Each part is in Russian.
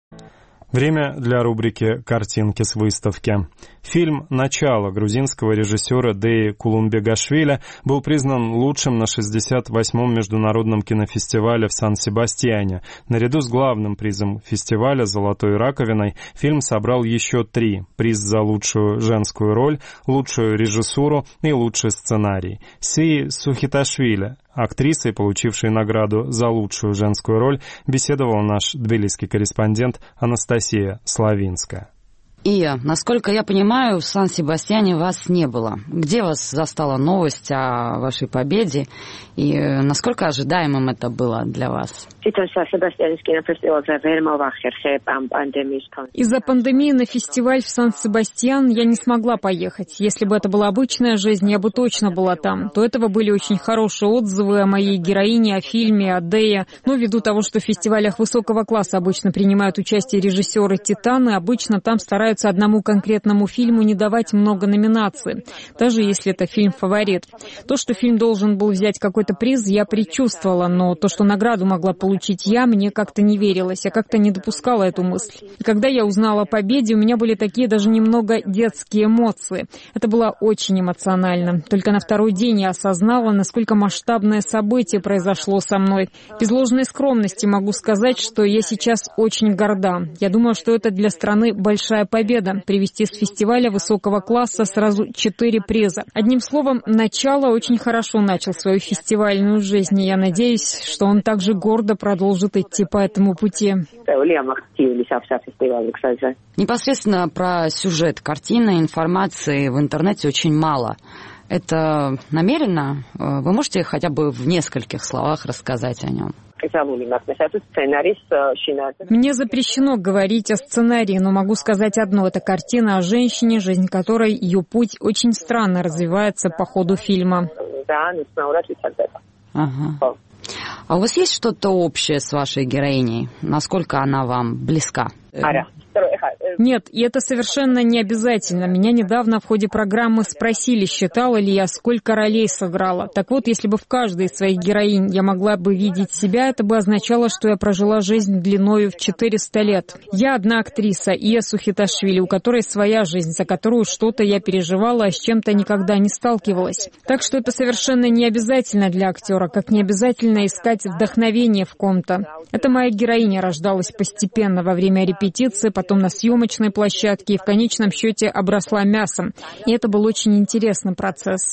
Время для рубрики «Картинки с выставки». Фильм «Начало» грузинского режиссера Деи Кулумбегашвили был признан лучшим на 68-м международном кинофестивале в Сан-Себастьяне. Наряду с главным призом фестиваля «Золотой раковиной» фильм собрал еще 3: приз за лучшую женскую роль, лучшую режиссуру и лучший сценарий. Сии Сухиташвили, актрисой, получившей награду за лучшую женскую роль, беседовал наш тбилисский корреспондент Анастасия Славинская. Ия, насколько я понимаю, в Сан-Себастьяне вас не было. Где вас застала новость о вашей победе и насколько ожидаемым это было для вас? Из-за пандемии на фестиваль в Сан-Себастьян я не смогла поехать. Если бы это была обычная жизнь, я бы точно была там. До этого были очень хорошие отзывы о моей героине, о фильме, о Дее. Но ввиду того, что в фестивалях высокого класса обычно принимают участие режиссеры «Титаны», обычно там стараются одному конкретному фильму не давать много номинаций, даже если это фильм-фаворит. То, что фильм должен был взять какой-то приз, я предчувствовала, но то, что награду могла получить я, мне как-то не верилось, я как-то не допускала эту мысль. И когда я узнала о победе, у меня были такие даже немного детские эмоции. Это было очень эмоционально. Только на второй день я осознала, насколько масштабное событие произошло со мной. Без ложной скромности могу сказать, что я сейчас очень горда. Я думаю, что это для страны большая победа. Привезти с фестиваля высокого класса сразу 4 приза. Одним словом, «Начало» очень хорошо начал свою фестивальную жизнь, и я надеюсь, что он также гордо продолжит идти по этому пути. Непосредственно про сюжет картины информации в интернете очень мало. Это намеренно? Вы можете хотя бы в нескольких словах рассказать о нем? Мне запрещено говорить о сценарии, но могу сказать одно. Это картина о женщине, жизнь которой, ее путь очень странно развивается по ходу фильма. Ага. А у вас есть что-то общее с вашей героиней? Насколько она вам близка? Нет, и это совершенно не обязательно. Меня недавно в ходе программы спросили, считала ли я, сколько ролей сыграла. Так вот, если бы в каждой из своих героинь я могла бы видеть себя, это бы означало, что я прожила жизнь длиною в 400 лет. Я одна актриса, Ия Сухиташвили, у которой своя жизнь, за которую что-то я переживала, а с чем-то никогда не сталкивалась. Так что это совершенно не обязательно для актера, как не обязательно искать вдохновение в ком-то. Это моя героиня рождалась постепенно во время репетиции, потом на съемочной площадке и в конечном счете обросла мясом. И это был очень интересный процесс.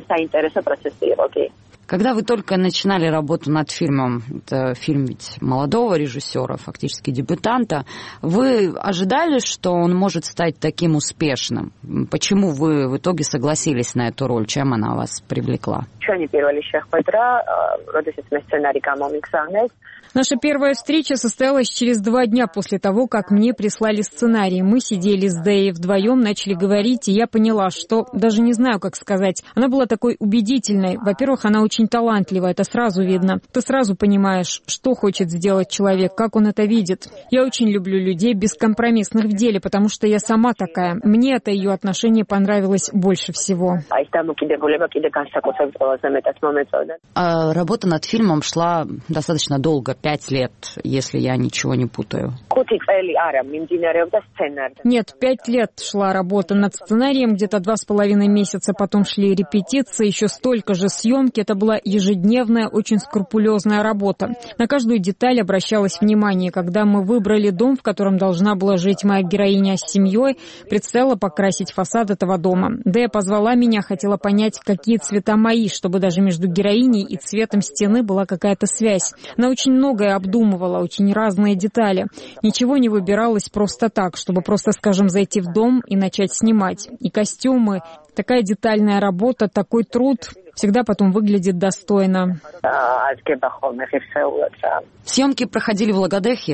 Когда вы только начинали работу над фильмом, это фильм ведь молодого режиссера, фактически дебютанта, вы ожидали, что он может стать таким успешным? Почему вы в итоге согласились на эту роль? Чем она вас привлекла? Наша первая встреча состоялась через 2 дня после того, как мне прислали сценарий. Мы сидели с Дэей вдвоем, начали говорить, и я поняла, что даже не знаю, как сказать. Она была такой убедительной. Во-первых, она очень талантливая, это сразу видно. Ты сразу понимаешь, что хочет сделать человек, как он это видит. Я очень люблю людей бескомпромиссных в деле, потому что я сама такая. Мне это ее отношение понравилось больше всего. Работа над фильмом шла достаточно долго. 5 лет, если я ничего не путаю. Нет, 5 лет шла работа над сценарием, где-то 2,5 месяца, потом шли репетиции, еще столько же съемки. Это была ежедневная, очень скрупулезная работа. На каждую деталь обращалось внимание. Когда мы выбрали дом, в котором должна была жить моя героиня с семьей, предстояло покрасить фасад этого дома. Дэя позвала меня, хотела понять, какие цвета мои, чтобы даже между героиней и цветом стены была какая-то связь. Она очень многое обдумывала, очень разные детали. Ничего не выбиралось просто так, чтобы просто, скажем, зайти в дом и начать снимать. И костюмы, такая детальная работа, такой труд всегда потом выглядит достойно. Съемки проходили в Лагодехе?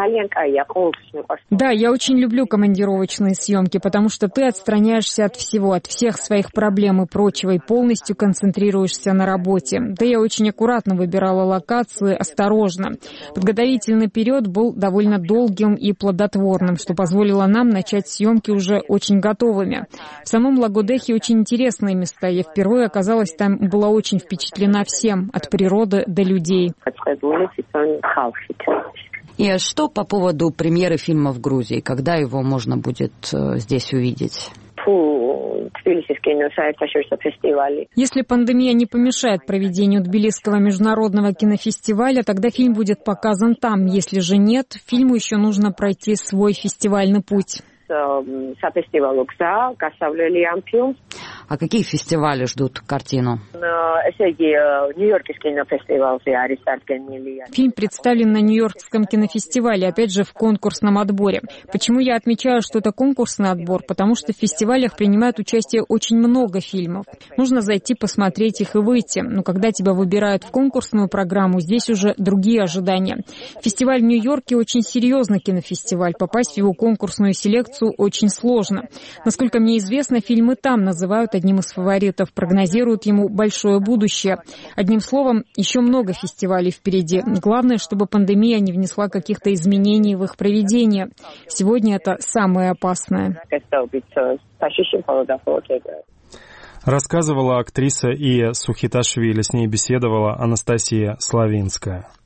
Да, я очень люблю командировочные съемки, потому что ты отстраняешься от всего, от всех своих проблем и прочего, и полностью концентрируешься на работе. Да, я очень аккуратно выбирала локации, осторожно. Подготовительный период был довольно долгим и плодотворным, что позволило нам начать съемки уже очень готовыми. В самом Лагодехе очень интересные места. Я впервые оказалась там, была очень впечатлена всем, от природы до людей. И что по поводу премьеры фильма в Грузии? Когда его можно будет здесь увидеть? Если пандемия не помешает проведению Тбилисского международного кинофестиваля, тогда фильм будет показан там. Если же нет, фильму еще нужно пройти свой фестивальный путь. А какие фестивали ждут картину? Фильм представлен на Нью-Йоркском кинофестивале, опять же в конкурсном отборе. Почему я отмечаю, что это конкурсный отбор? Потому что в фестивалях принимают участие очень много фильмов. Нужно зайти, посмотреть их и выйти. Но когда тебя выбирают в конкурсную программу, здесь уже другие ожидания. Фестиваль в Нью-Йорке очень серьезный кинофестиваль. Попасть в его конкурсную селекцию очень сложно. Насколько мне известно, фильм и там называют одним из фаворитов, прогнозируют ему большое будущее. Одним словом, еще много фестивалей впереди. Главное, чтобы пандемия не внесла каких-то изменений в их проведение. Сегодня это самое опасное. Рассказывала актриса Ия Сухиташвили. С ней беседовала Анастасия Славинская.